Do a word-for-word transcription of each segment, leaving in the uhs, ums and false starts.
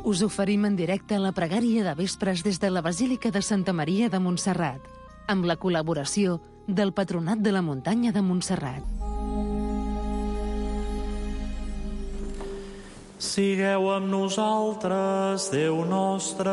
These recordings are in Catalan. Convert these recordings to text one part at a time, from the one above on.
Us oferim en directe la pregària de vespres des de la Basílica de Santa Maria de Montserrat, amb la col·laboració del Patronat de la Muntanya de Montserrat. Sigueu amb nosaltres, Déu nostre.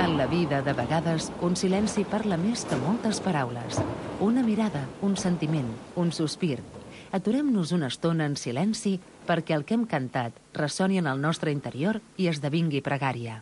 En la vida, de vegades, un silenci parla més que moltes paraules. Una mirada, un sentiment, un sospir. Aturem-nos una estona en silenci perquè el que hem cantat ressoni en el nostre interior i esdevingui pregària.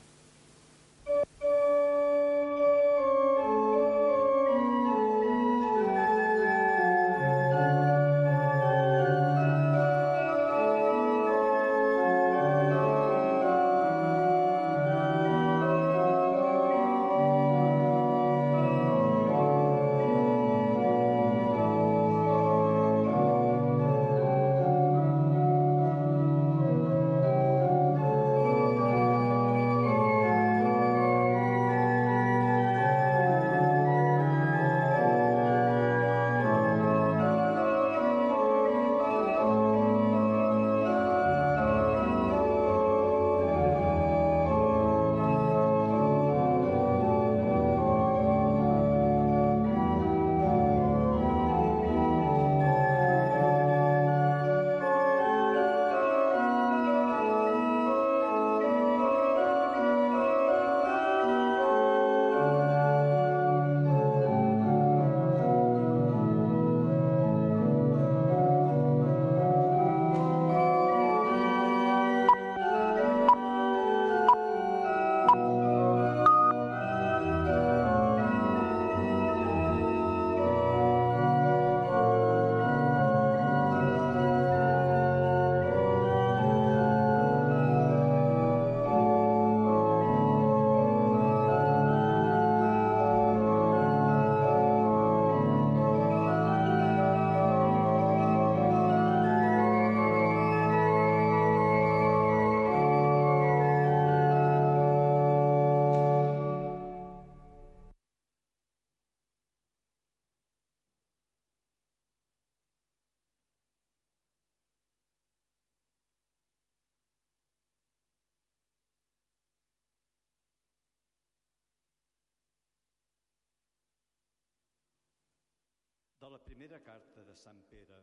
De la primera carta de Sant Pere.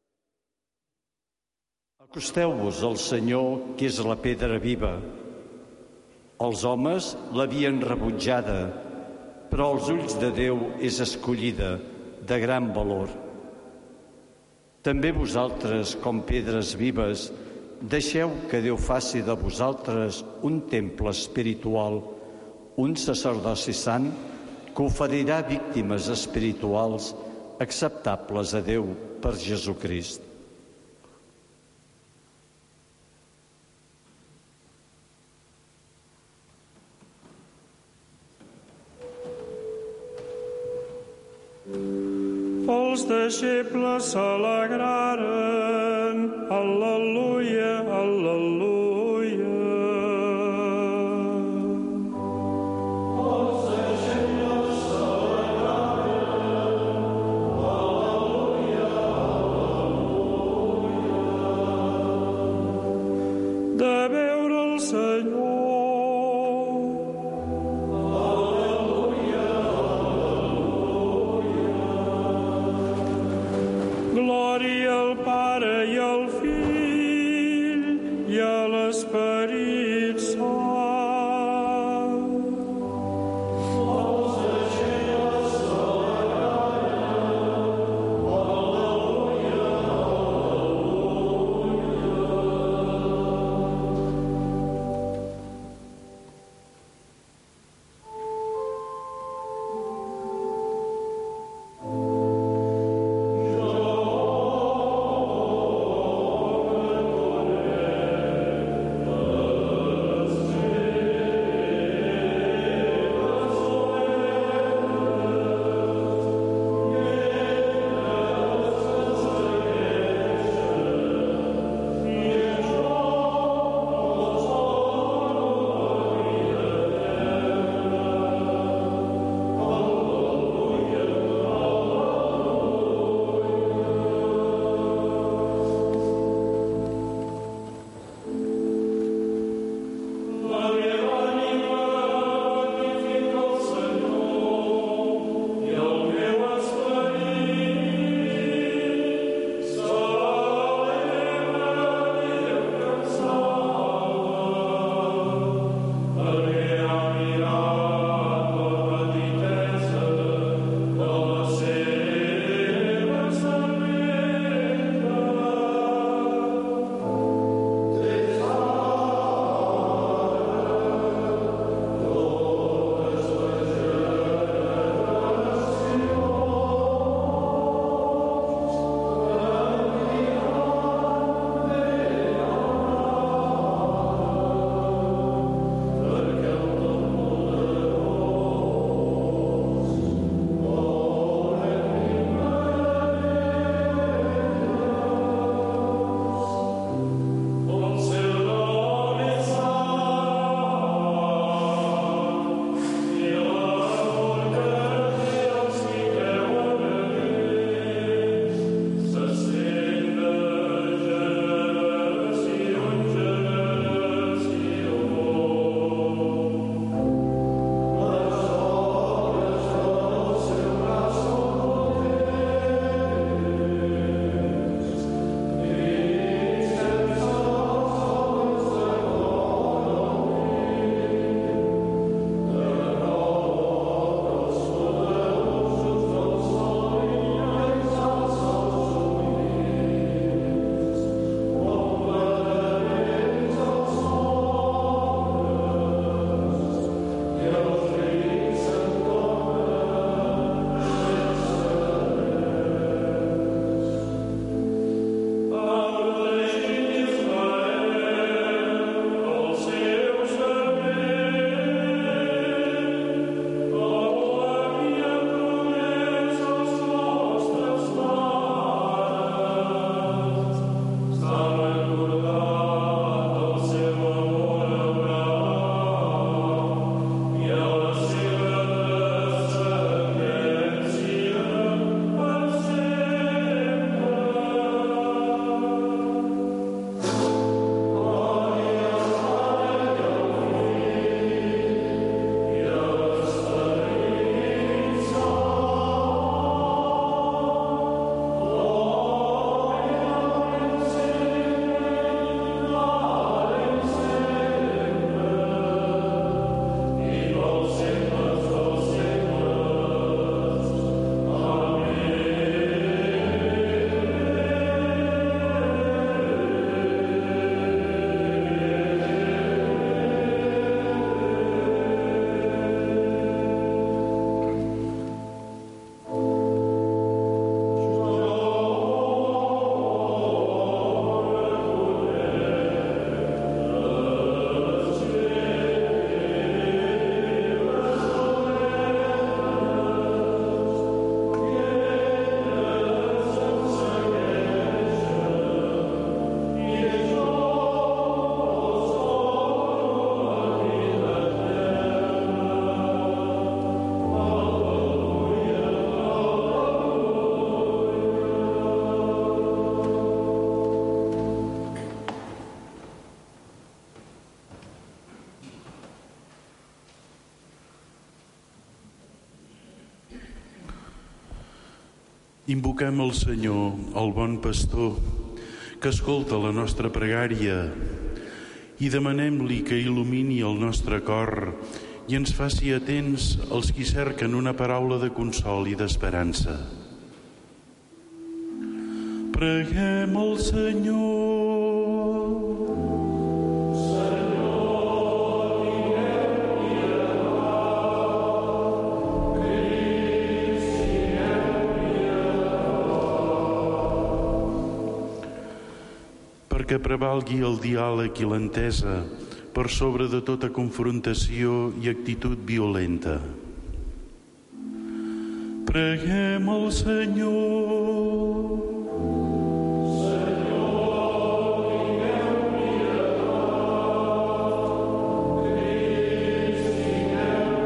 Acosteu-vos al Senyor, que és la pedra viva. Els homes l'havien rebutjada, però als ulls de Déu és escollida, de gran valor. També vosaltres, com pedres vives, deixeu que Déu faci de vosaltres un temple espiritual, un sacerdoci sant que oferirà víctimes espirituals acceptables a Déu per Jesucrist. Els deixebles s'alegraren, al·leluia, al·leluia. Els deixebles s'alegraren, al·leluia, al·leluia. De veure el Senyor. Glòria al Pare i Invoquem el Senyor, el bon pastor, que escolta la nostra pregària, i demanem-li que il·lumini el nostre cor i ens faci atents als qui cerquen una paraula de consol i d'esperança. Preguem al Senyor. Que prevalgui el diàleg i l'entesa per sobre de tota confrontació i actitud violenta. Preguem al Senyor. Senyor, tingueu pietat. Crist, tingueu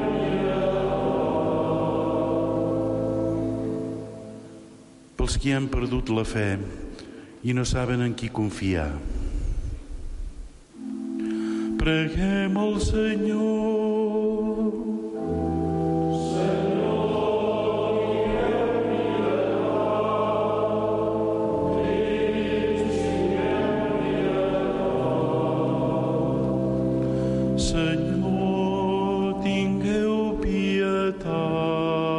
pietat. Pels qui han perdut la fe i no saben en qui confiar. Preguem al Senyor. Senyor, tingueu pietat. Crist, tingueu pietat. Senyor, tingueu pietat.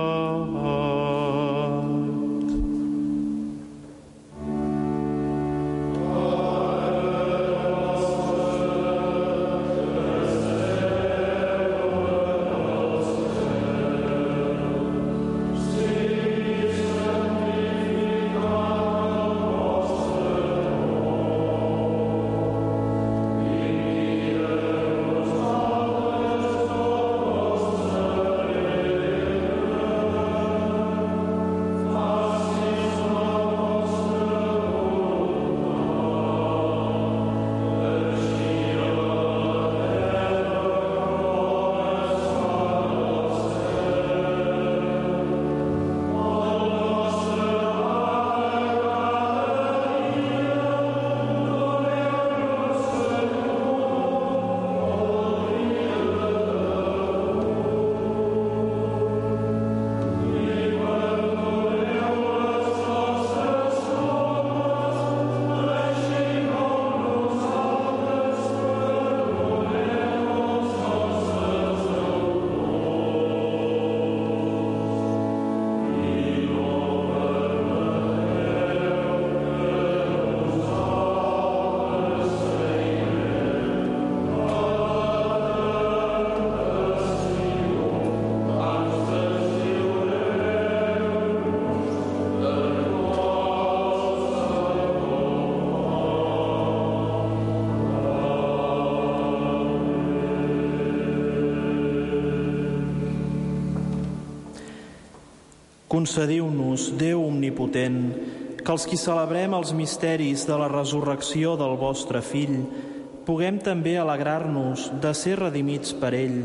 Concediu-nos, Déu omnipotent, que els qui celebrem els misteris de la resurrecció del vostre Fill puguem també alegrar-nos de ser redimits per ell,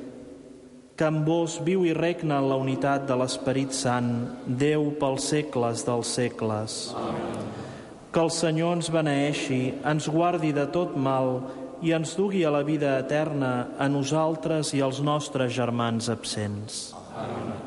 que amb vos viu i regna en la unitat de l'Esperit Sant, Déu pels segles dels segles. Amén. Que el Senyor ens beneeixi, ens guardi de tot mal i ens dugui a la vida eterna a nosaltres i als nostres germans absents. Amén.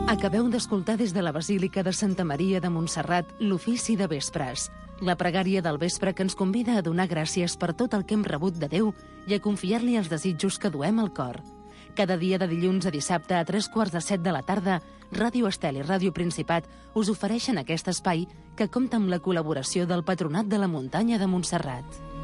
Acabeu d'escoltar des de la Basílica de Santa Maria de Montserrat l'ofici de vespres, la pregària del vespre que ens convida a donar gràcies per tot el que hem rebut de Déu i a confiar-li els desitjos que duem al cor. Cada dia de dilluns a dissabte a tres quarts de set de la tarda, Ràdio Estel i Ràdio Principat us ofereixen aquest espai que compta amb la col·laboració del Patronat de la Muntanya de Montserrat.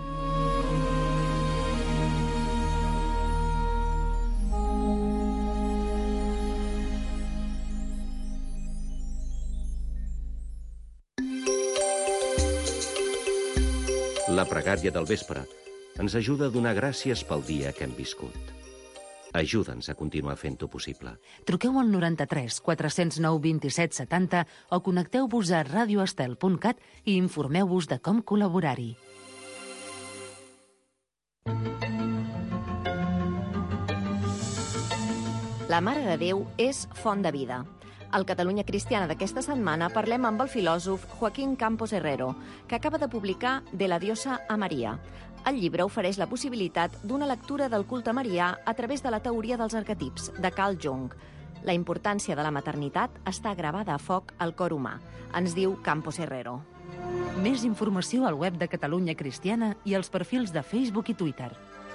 La pregària del vespre ens ajuda a donar gràcies pel dia que hem viscut. Ajuda'ns a continuar fent-ho possible. Truqueu al noranta-tres quatre cents nou vint-i-set setanta o connecteu-vos a radioestel punt cat i informeu-vos de com col·laborar-hi. La Mare de Déu és font de vida. Al Catalunya Cristiana d'aquesta setmana parlem amb el filòsof Joaquín Campos Herrero, que acaba de publicar De la diosa a Maria. El llibre ofereix la possibilitat d'una lectura del culte marià a través de la teoria dels arquetips, de Carl Jung. La importància de la maternitat està gravada a foc al cor humà, ens diu Campos Herrero. Més informació al web de Catalunya Cristiana i als perfils de Facebook i Twitter.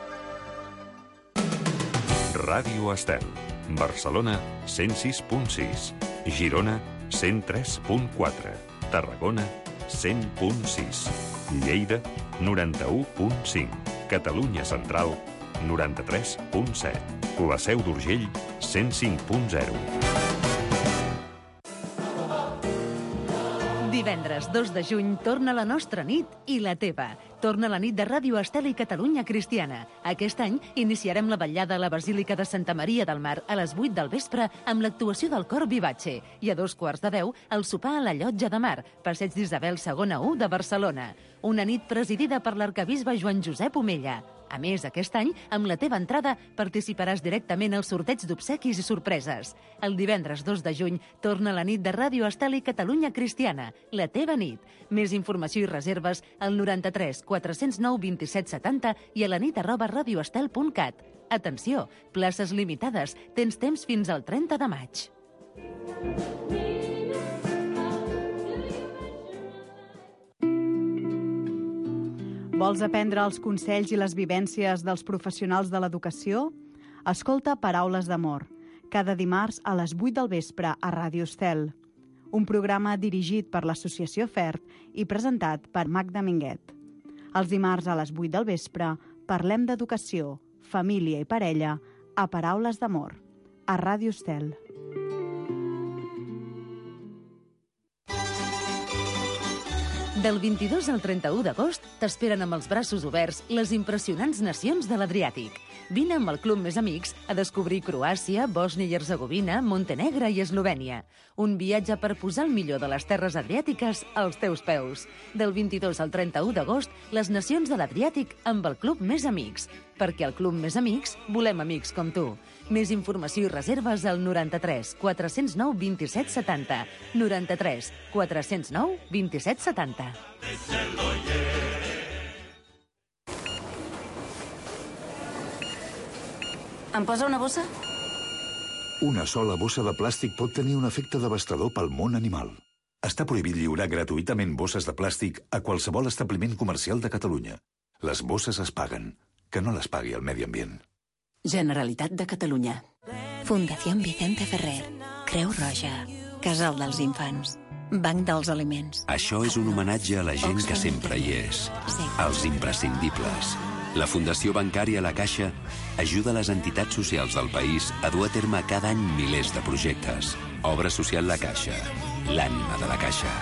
Ràdio Estel. Barcelona, cent sis punt sis. Girona, cent tres punt quatre. Tarragona, cent punt sis. Lleida, noranta-u punt cinc. Catalunya Central, noranta-tres punt set. La Seu d'Urgell, cent cinc punt zero. Divendres dos de juny torna la nostra nit i la teva. Torna la nit de Ràdio Estel i Catalunya Cristiana. Aquest any iniciarem la vetllada a la Basílica de Santa Maria del Mar a les vuit del vespre amb l'actuació del cor Vivace i a dos quarts de deu el sopar a la Llotja de Mar, Passeig d'Isabel segona u de Barcelona. Una nit presidida per l'arquebisbe Joan Josep Omella. A més, aquest any, amb la teva entrada, participaràs directament al sorteig d'obsequis i sorpreses. El divendres dos de juny torna la nit de Ràdio Estel i Catalunya Cristiana, la teva nit. Més informació i reserves al noranta-tres quatre cents nou vint-i-set setanta i a la nit arroba radioestel punt cat. Atenció, places limitades. Tens temps fins al trenta de maig. Vols aprendre els consells i les vivències dels professionals de l'educació? Escolta Paraules d'Amor, cada dimarts a les vuit del vespre a Ràdio Estel. Un programa dirigit per l'Associació FERT i presentat per Magda Minguet. Els dimarts a les vuit del vespre parlem d'educació, família i parella a Paraules d'Amor, a Ràdio Estel. Del vint-i-dos al trenta-u d'agost t'esperen amb els braços oberts les impressionants nacions de l'Adriàtic. Vine amb el Club Més Amics a descobrir Croàcia, Bòsnia i Hercegovina, Montenegro i Eslovènia. Un viatge per posar el millor de les terres adriàtiques als teus peus. Del vint-i-dos al trenta-u d'agost, les nacions de l'Adriàtic amb el Club Més Amics. Perquè al Club Més Amics volem amics com tu. Més informació i reserves al noranta-tres quatre cents nou vint-i-set setanta. noranta-tres quatre cents nou vint-i-set setanta. Em posa una bossa? Una sola bossa de plàstic pot tenir un efecte devastador pel món animal. Està prohibit lliurar gratuïtament bosses de plàstic a qualsevol establiment comercial de Catalunya. Les bosses es paguen. Que no les pagui el medi ambient. Generalitat de Catalunya. Fundació Vicente Ferrer. Creu Roja. Casal dels Infants. Banc dels Aliments. Això és un homenatge a la gent que sempre hi és. Els imprescindibles. La Fundació Bancària La Caixa ajuda les entitats socials del país a dur a terme cada any milers de projectes. Obra social La Caixa. L'ànima de la Caixa.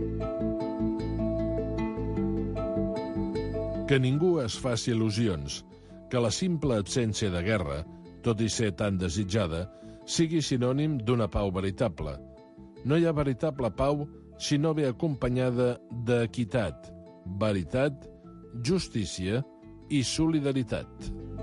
Que ningú es faci il·lusions. Que la simple absència de guerra, tot i ser tan desitjada, sigui sinònim d'una pau veritable. No hi ha veritable pau si no ve acompanyada d'equitat, veritat, justícia i solidaritat.